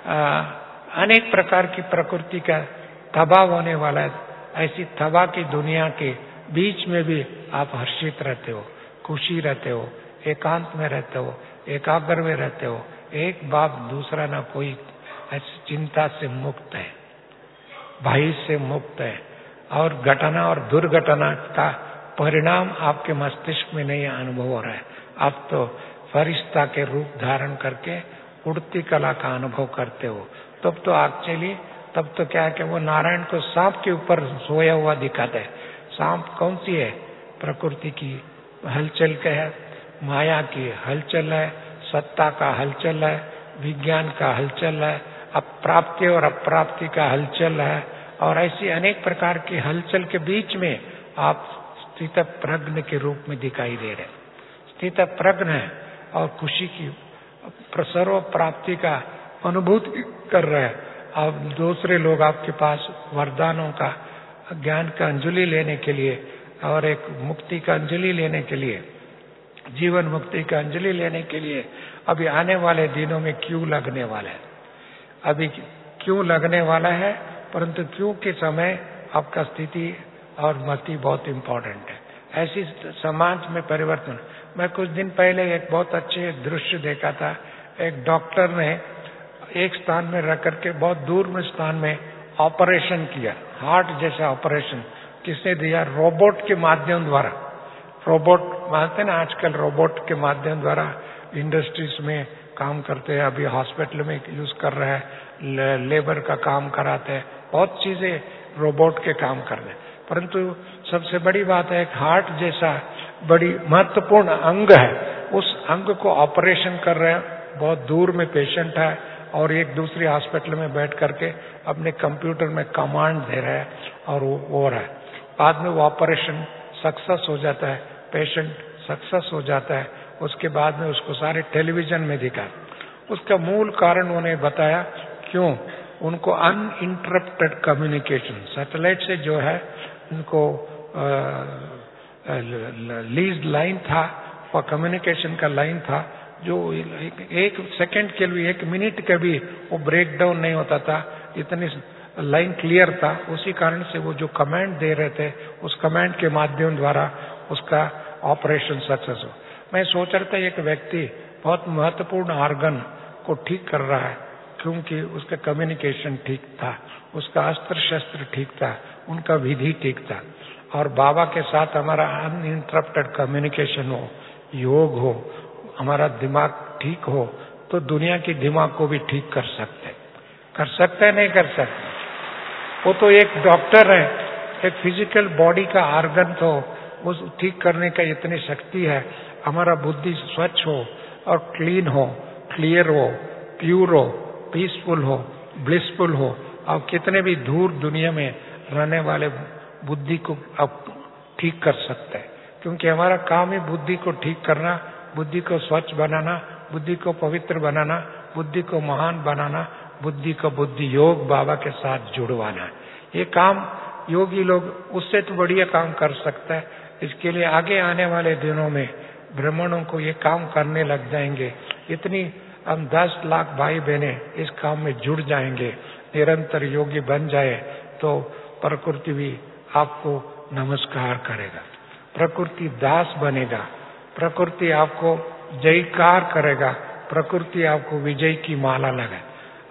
अनेक प्रकार की प्रकृति का तबाह होने वाला है। ऐसी तबाह की दुनिया के बीच में भी आप हर्षित रहते हो, खुशी रहते हो, एकांत में रहते हो, एकाग्र में रहते हो। एक बाप दूसरा ना कोई, ऐसी चिंता से मुक्त है, भय से मुक्त है, और घटना और दुर्घटना का परिणाम आपके मस्तिष्क में नहीं अनुभव हो रहा है। आप तो फरिश्ता के रूप धारण करके उड़ती कला का अनुभव करते हो। तब तो एक्चुअली, तब तो क्या है कि वो नारायण को सांप के ऊपर सोया हुआ दिखाते है। सांप कौन सी है? प्रकृति की हलचल का है, माया की हलचल है, सत्ता का हलचल है, विज्ञान का हलचल है, अप्राप्ति और अप्राप्ति का हलचल है, और ऐसी अनेक प्रकार की हलचल के बीच में आप स्थित प्रज्ञ के रूप में दिखाई दे रहे। स्थित प्रज्ञ है और खुशी की सर्व प्राप्ति का अनुभूति कर रहे हैं। अब दूसरे लोग आपके पास वरदानों का, ज्ञान का अंजलि लेने के लिए और एक मुक्ति का अंजलि लेने के लिए, जीवन मुक्ति का अंजलि लेने के लिए अभी आने वाले दिनों में क्यों लगने वाला है। अभी क्यों लगने वाला है, परंतु क्यों के समय आपका स्थिति और मति बहुत इम्पोर्टेंट है। ऐसी समाज में परिवर्तन। मैं कुछ दिन पहले एक बहुत अच्छे दृश्य देखा था। एक डॉक्टर ने एक स्थान में रख करके बहुत दूर में स्थान में ऑपरेशन किया, हार्ट जैसा ऑपरेशन। किसने दिया? रोबोट के माध्यम द्वारा। रोबोट मानते ना, आजकल रोबोट के माध्यम द्वारा इंडस्ट्रीज में काम करते हैं, अभी हॉस्पिटल में यूज कर रहे हैं, लेबर का काम कराते हैं, बहुत चीजें रोबोट के काम कर रहे हैं। परंतु सबसे बड़ी बात है, एक हार्ट जैसा बड़ी महत्वपूर्ण अंग है, उस अंग को ऑपरेशन कर रहे हैं। बहुत दूर में पेशेंट है और एक दूसरे हॉस्पिटल में बैठ करके अपने कंप्यूटर में कमांड दे रहा है और वो हो रहा है। बाद में वो ऑपरेशन सक्सेस हो जाता है, पेशेंट सक्सेस हो जाता है। उसके बाद में उसको सारे टेलीविजन में दिखा। उसका मूल कारण उन्होंने बताया क्यों। उनको अनइंटरप्टेड कम्युनिकेशन, सैटेलाइट से जो है उनको लीज लाइन था और कम्युनिकेशन का लाइन था, जो एक सेकंड के लिए, एक मिनट के भी वो ब्रेक डाउन नहीं होता था, इतनी लाइन क्लियर था। उसी कारण से वो जो कमांड दे रहे थे, उस कमांड के माध्यम द्वारा उसका ऑपरेशन सक्सेस हो। मैं सोच रहा था एक व्यक्ति बहुत महत्वपूर्ण ऑर्गन को ठीक कर रहा है क्योंकि उसका कम्युनिकेशन ठीक था, उसका अस्त्र शस्त्र ठीक था, उनका विधि ठीक था। और बाबा के साथ हमारा अनइंटरप्टेड कम्युनिकेशन हो, योग हो, हमारा दिमाग ठीक हो, तो दुनिया की दिमाग को भी ठीक कर सकते हैं नहीं कर सकते। वो तो एक डॉक्टर है, एक फिजिकल बॉडी का ऑर्गन तो उस ठीक करने का इतनी शक्ति है। हमारा बुद्धि स्वच्छ हो और क्लीन हो, क्लियर हो, प्योर हो, पीसफुल हो, ब्लिसफुल हो, और कितने भी दूर दुनिया में रहने वाले बुद्धि को अब ठीक कर सकते हैं। क्योंकि हमारा काम ही बुद्धि को ठीक करना, बुद्धि को स्वच्छ बनाना, बुद्धि को पवित्र बनाना, बुद्धि को महान बनाना, बुद्धि को बुद्धि योग बाबा के साथ जुड़वाना। ये काम योगी लोग उससे तो बढ़िया काम कर सकता है। इसके लिए आगे आने वाले दिनों में ब्राह्मणों को ये काम करने लग जाएंगे। इतनी हम 10 लाख भाई बहने इस काम में जुड़ जाएंगे, निरंतर योगी बन जाए, तो प्रकृति भी आपको नमस्कार करेगा, प्रकृति दास बनेगा, प्रकृति आपको जयकार करेगा, प्रकृति आपको विजय की माला लगाए।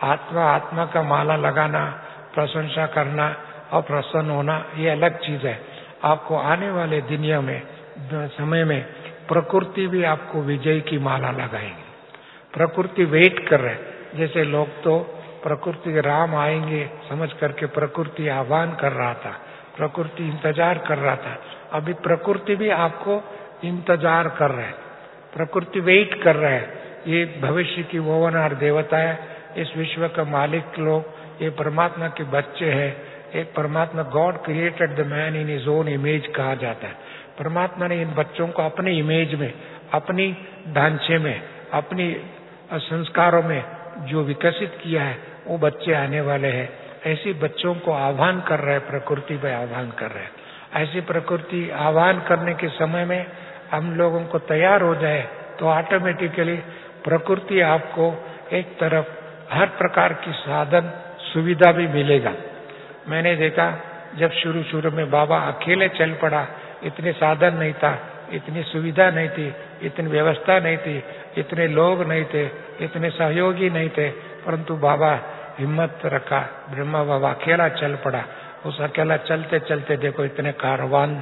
आत्मा का माला लगाना, प्रशंसा करना और प्रसन्न होना ये अलग चीज है। आपको आने वाले दुनिया में समय में प्रकृति भी आपको विजय की माला लगाएगी। प्रकृति वेट कर रहे, जैसे लोग तो प्रकृति के राम आएंगे समझ करके प्रकृति आह्वान कर रहा था, प्रकृति इंतजार कर रहा था। अभी प्रकृति भी आपको इंतजार कर रहा है, प्रकृति वेट कर रहा है। ये भविष्य की भुवनहार देवता है, इस विश्व का मालिक लोग, ये परमात्मा के बच्चे हैं। एक परमात्मा, God created the man in his own image कहा जाता है। परमात्मा ने इन बच्चों को अपने इमेज में, अपनी ढांचे में, अपनी संस्कारों में जो विकसित किया है, वो बच्चे आने वाले हैं। ऐसी बच्चों को आह्वान कर रहे हैं, प्रकृति पे आह्वान कर रहे हैं। ऐसी प्रकृति आह्वान करने के समय में हम लोगों को तैयार हो जाए तो ऑटोमेटिकली प्रकृति आपको एक तरफ हर प्रकार की साधन सुविधा भी मिलेगा। मैंने देखा जब शुरू में बाबा अकेले चल पड़ा, इतने साधन नहीं था, इतनी सुविधा नहीं थी, इतनी व्यवस्था नहीं थी, इतने लोग नहीं थे, इतने सहयोगी नहीं थे, परंतु बाबा हिम्मत रखा, ब्रह्मा बाबा अकेला चल पड़ा। उस अकेला चलते चलते देखो इतने कारवान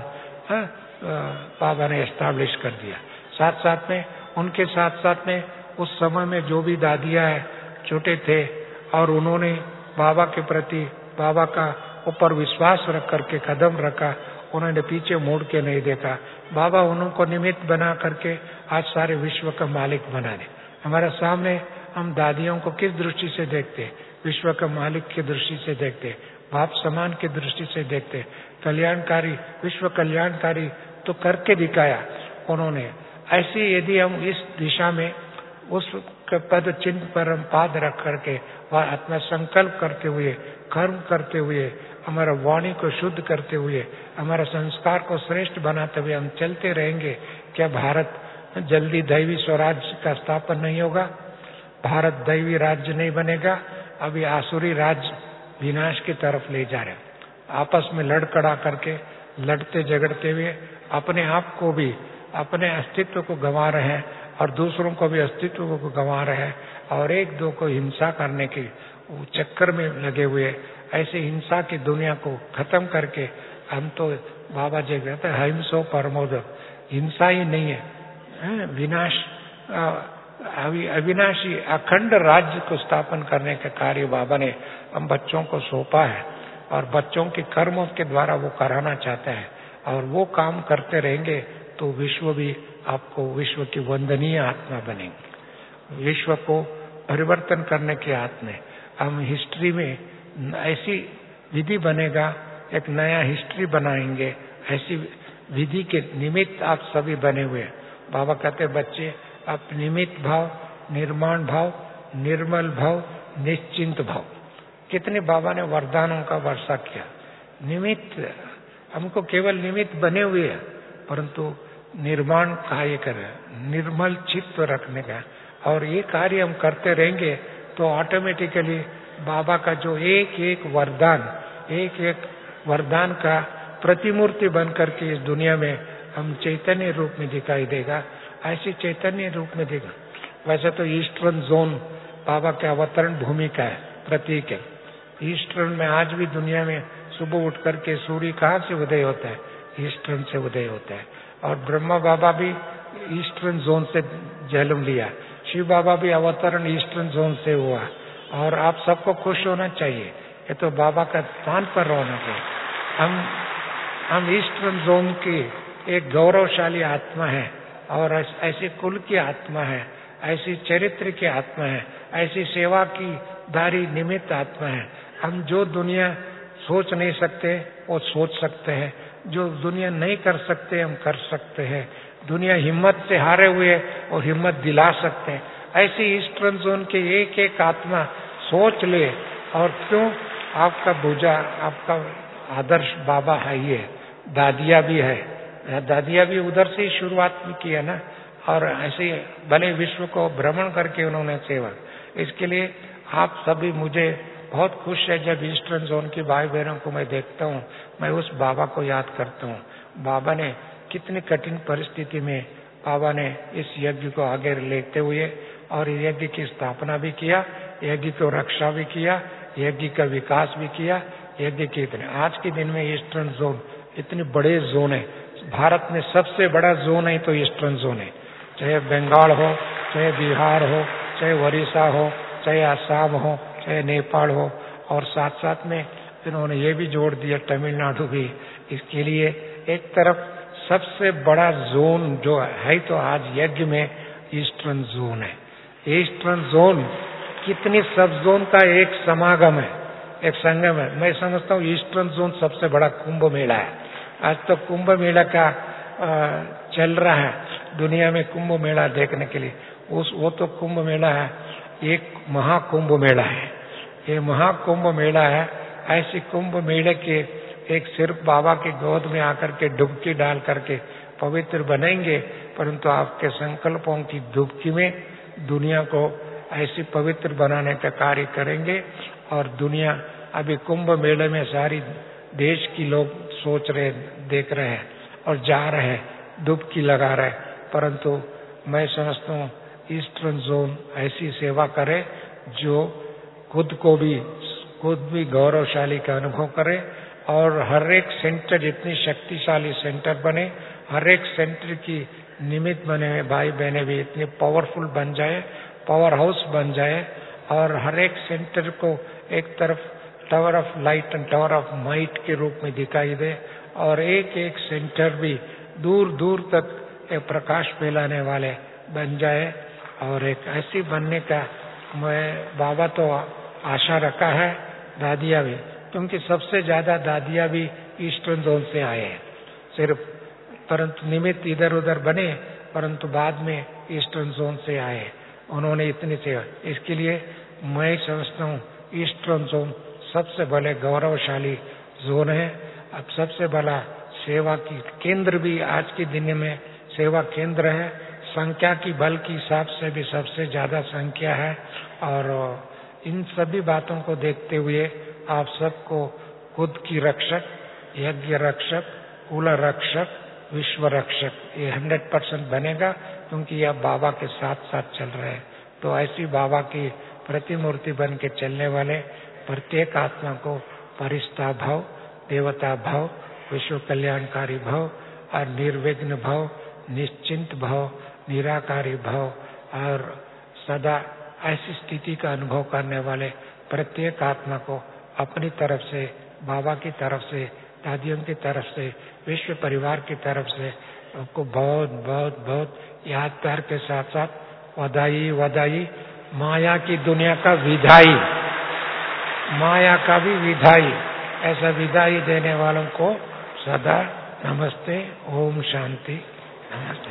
बाबा ने एस्टैब्लिश कर दिया। साथ साथ में उनके साथ में उस समय में जो भी दादियां है छोटे थे और उन्होंने बाबा के प्रति, बाबा का ऊपर विश्वास रख करके कदम रखा, उन्होंने पीछे मुड़ के नहीं देखा। बाबा उनको निमित्त बना करके आज सारे विश्व का मालिक बना दे। हमारे सामने हम दादियों को किस दृष्टि से देखते? विश्व का मालिक की दृष्टि से देखते, बाप समान की दृष्टि से देखते, कल्याणकारी, विश्व कल्याणकारी तो करके दिखाया उन्होंने। ऐसे यदि हम इस दिशा में उस पद चिन्ह पर हम पाद रख करके वह आत्मा संकल्प करते हुए, कर्म करते हुए, हमारा वाणी को शुद्ध करते हुए, हमारा संस्कार को श्रेष्ठ बनाते हुए हम चलते रहेंगे, क्या भारत जल्दी दैवी स्वराज्य का स्थापन नहीं होगा? भारत दैवी राज्य नहीं बनेगा। अभी आसुरी राज्य विनाश की तरफ ले जा रहे हैं। आपस में लड़खड़ा करके, लड़ते झगड़ते हुए अपने आप को भी, अपने अस्तित्व को गंवा रहे हैं और दूसरों को भी अस्तित्व को गंवा रहे हैं और एक दो को हिंसा करने के चक्कर में लगे हुए। ऐसे हिंसा की दुनिया को खत्म करके हम तो बाबा जी कहते हैं अहिंसो परमोदक, हिंसा ही नहीं है, विनाश, अविनाशी अखंड राज्य को स्थापन करने का कार्य बाबा ने हम बच्चों को सौंपा है और बच्चों के कर्मों के द्वारा वो कराना चाहते हैं। और वो काम करते रहेंगे तो विश्व भी आपको विश्व की वंदनीय आत्मा बनेगी। विश्व को परिवर्तन करने के हाथ में। हम हिस्ट्री में ऐसी विधि बनेगा, एक नया हिस्ट्री बनाएंगे, ऐसी विधि के निमित्त आप सभी बने हुए। बाबा कहते बच्चे आप निमित्त भाव, निर्माण भाव, निर्मल भाव, निश्चिंत भाव, कितने बाबा ने वरदानों का वर्षा किया। निमित्त, हमको केवल निमित्त बने हुए हैं, परंतु निर्माण कार्य करें, निर्मल चित्त रखने का, और ये कार्य हम करते रहेंगे तो ऑटोमेटिकली बाबा का जो एक एक वरदान का प्रतिमूर्ति बन करके इस दुनिया में हम चैतन्य रूप में दिखाई देगा। ऐसी चैतन्य रूप में देगा। वैसे तो ईस्टर्न जोन बाबा के अवतरण भूमि का है, प्रतीक है। ईस्टर्न में आज भी दुनिया में सुबह उठ करके सूर्य कहाँ से उदय होता है? ईस्टर्न से उदय होता है। और ब्रह्मा बाबा भी ईस्टर्न जोन से जन्म लिया, शिव बाबा भी अवतरण ईस्टर्न जोन से हुआ। और आप सबको खुश होना चाहिए, ये तो बाबा का स्थान पर रौनक है। हम ईस्टर्न जोन की एक गौरवशाली आत्मा है, और ऐसी कुल की आत्मा है, ऐसी चरित्र की आत्मा है, ऐसी सेवा की दारी निमित्त आत्मा है। हम जो दुनिया सोच नहीं सकते वो सोच सकते हैं, जो दुनिया नहीं कर सकते हम कर सकते हैं। दुनिया हिम्मत से हारे हुए और हिम्मत दिला सकते हैं। ऐसी ईस्टर्न जोन के एक एक आत्मा सोच ले, और क्यों आपका भूजा, आपका आदर्श बाबा है, ये दादिया भी है, दादिया भी उधर से ही शुरुआत की है ना। और ऐसे भले विश्व को भ्रमण करके उन्होंने सेवा, इसके लिए आप सभी, मुझे बहुत खुश है जब ईस्टर्न जोन की भाई बहनों को मैं देखता हूँ, मैं उस बाबा को याद करता हूँ। बाबा ने कितनी कठिन परिस्थिति में बाबा ने इस यज्ञ को आगे लेते हुए और यज्ञ की स्थापना भी किया, यज्ञ को रक्षा भी किया, यज्ञ का विकास भी किया। यज्ञ के इतने आज के दिन में ईस्टर्न जोन इतने बड़े जोन है, भारत में सबसे बड़ा जोन है तो ईस्टर्न जोन है। चाहे बंगाल हो, चाहे बिहार हो, चाहे उड़ीसा हो, चाहे आसाम हो, चाहे नेपाल हो, और साथ साथ में इन्होंने ये भी जोड़ दिया तमिलनाडु भी। इसके लिए एक तरफ सबसे बड़ा जोन जो है तो आज यज्ञ में ईस्टर्न जोन है। ईस्टर्न जोन कितनी सब जोन का एक समागम है, एक संगम है। मैं समझता हूँ ईस्टर्न जोन सबसे बड़ा कुंभ मेला है। आज तो कुंभ मेला का चल रहा है दुनिया में, कुंभ मेला देखने के लिए। वो तो कुंभ मेला है, एक महाकुंभ मेला है, ये महाकुंभ मेला है। ऐसी कुंभ मेले के एक सिर्फ बाबा की गोद में आकर के डुबकी डाल करके पवित्र बनेंगे, परंतु आपके संकल्पों की डुबकी में दुनिया को ऐसी पवित्र बनाने का कार्य करेंगे। और दुनिया अभी कुंभ मेले में सारी देश की लोग सोच रहे, देख रहे हैं और जा रहे हैं, डुबकी लगा रहे हैं। परंतु मैं समझता हूँ ईस्टर्न जोन ऐसी सेवा करे जो खुद भी गौरवशाली का अनुभव करे, और हर एक सेंटर इतनी शक्तिशाली सेंटर बने, हर एक सेंटर की निमित्त बने हुए भाई बहनें भी इतने पावरफुल बन जाए, पावर हाउस बन जाए, और हर एक सेंटर को एक तरफ tower of light and tower of might के रूप में दिखाई दे, और एक एक सेंटर भी दूर दूर तक एक प्रकाश फैलाने वाले बन जाए। और एक ऐसी बनने का मैं बाबा तो आशा रखा है, दादिया भी, क्योंकि सबसे ज्यादा दादिया भी ईस्टर्न जोन से आए हैं सिर्फ, परंतु निमित्त इधर उधर बने, परंतु बाद में ईस्टर्न जोन से आए। उन्होंने इतनी सेवा, इसके लिए मैं समझता हूँ ईस्टर्न जोन सबसे बड़े गौरवशाली जोन है। अब सबसे बड़ा सेवा की केंद्र भी आज के दिन में सेवा केंद्र है। संख्या की बल के हिसाब से भी सबसे ज्यादा संख्या है। और इन सभी बातों को देखते हुए आप सबको खुद की रक्षक, यज्ञ रक्षक, कुल रक्षक, विश्व रक्षक, ये 100% बनेगा, क्योंकि ये बाबा के साथ साथ चल रहे हैं। तो ऐसी बाबा की प्रतिमूर्ति बन के चलने वाले प्रत्येक आत्मा को परिष्ठा भाव, देवता भाव, विश्व कल्याणकारी भाव और निर्विघ्न भाव, निश्चिंत भाव, निराकारी भाव और सदा ऐसी स्थिति का अनुभव करने वाले प्रत्येक आत्मा को अपनी तरफ से, बाबा की तरफ से, दादियों की तरफ से, विश्व परिवार की तरफ से आपको बहुत बहुत बहुत याद प्यार के साथ साथ बधाई। माया की दुनिया का विधाई, माया का भी विधाई, ऐसा विधाई देने वालों को सदा नमस्ते। ओम शांति। नमस्ते।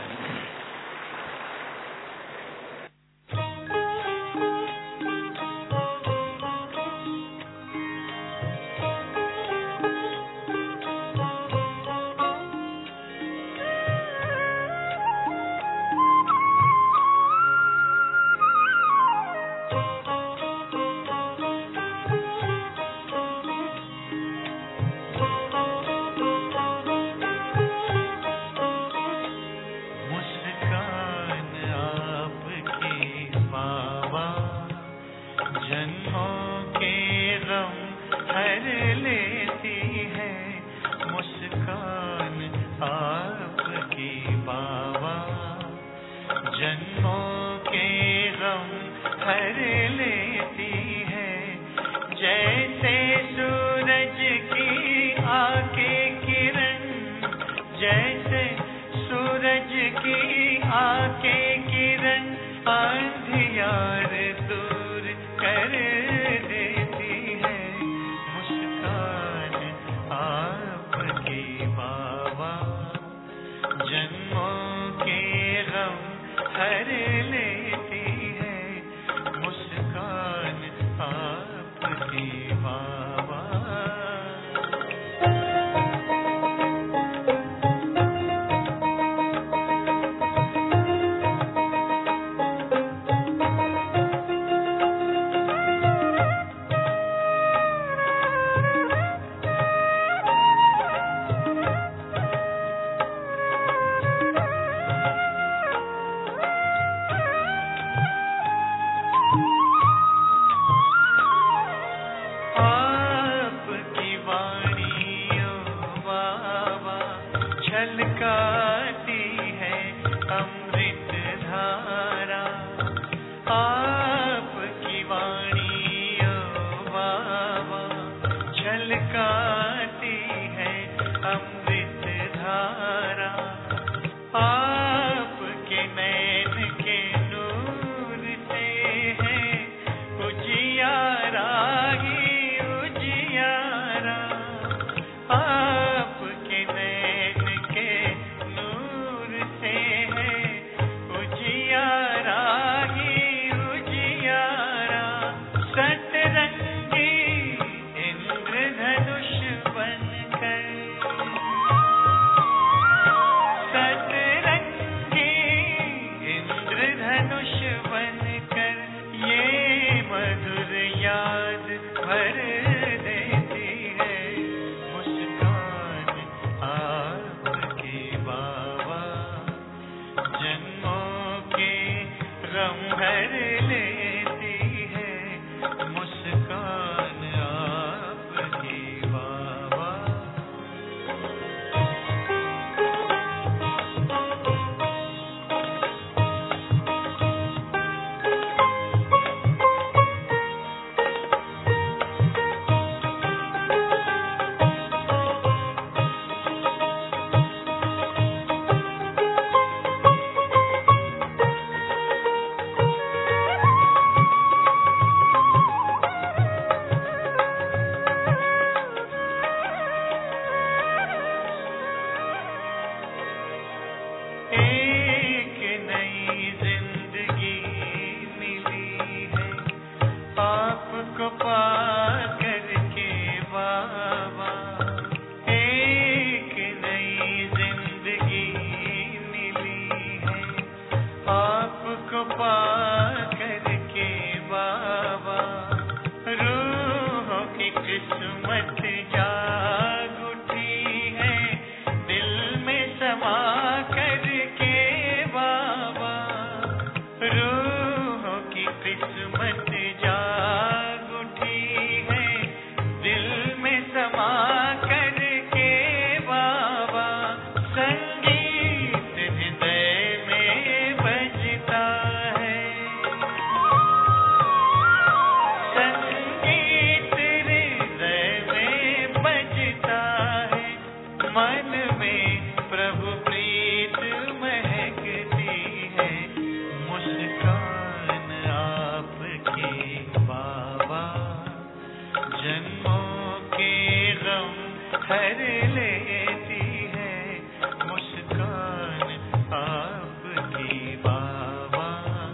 जन्मों के गम हर लेती है मुस्कान आपकी बाबा।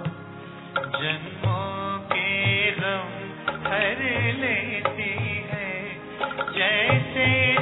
जन्मों के गम हर लेती है जैसे